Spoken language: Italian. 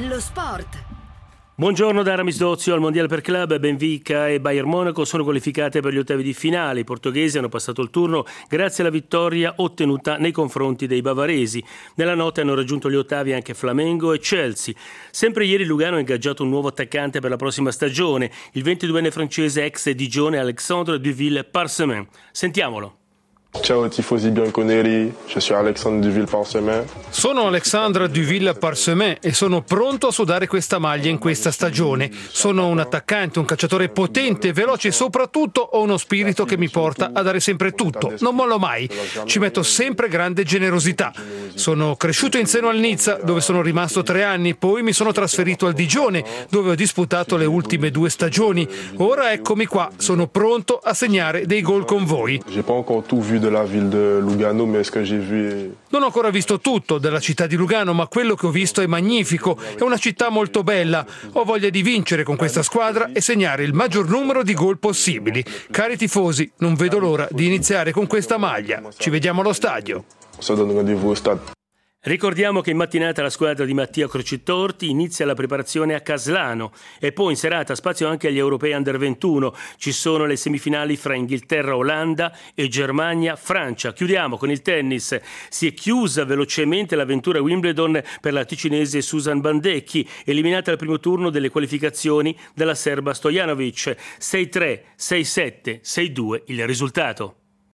Lo sport. Buongiorno da Aramis Dozio. Al Mondiale per Club Benfica e Bayern Monaco sono qualificate per gli ottavi di finale. I portoghesi hanno passato il turno grazie alla vittoria ottenuta nei confronti dei bavaresi. Nella notte hanno raggiunto gli ottavi anche Flamengo e Chelsea. Sempre ieri Lugano ha ingaggiato un nuovo attaccante per la prossima stagione, il 22enne francese ex Digione Alexandre Duville-Parsemin. Sentiamolo. Ciao tifosi bianconeri, je suis Alexandre Duville-Parsemin. Sono Alexandre Duville-Parsemin e sono pronto a sudare questa maglia in questa stagione. Sono un attaccante, un calciatore potente, veloce e soprattutto ho uno spirito che mi porta a dare sempre tutto. Non mollo mai, ci metto sempre grande generosità. Sono cresciuto in seno al Nizza, dove sono rimasto 3 anni, poi mi sono trasferito al Digione, dove ho disputato le ultime 2 stagioni. Ora eccomi qua, sono pronto a segnare dei gol con voi. Della ville de Lugano, mais ce que j'ai vu... Non ho ancora visto tutto della città di Lugano, ma quello che ho visto è magnifico, è una città molto bella. Ho voglia di vincere con questa squadra e segnare il maggior numero di gol possibili. Cari tifosi, non vedo l'ora di iniziare con questa maglia. Ci vediamo allo stadio. Se donne rendez-vous au stade. Ricordiamo che in mattinata la squadra di Mattia Crocitorti inizia la preparazione a Caslano e poi in serata spazio anche agli europei Under 21. Ci sono le semifinali fra Inghilterra, Olanda e Germania, Francia. Chiudiamo con il tennis. Si è chiusa velocemente l'avventura Wimbledon per la ticinese Susan Bandecchi, eliminata al primo turno delle qualificazioni dalla serba Stojanovic. 6-3, 6-7, 6-2 il risultato.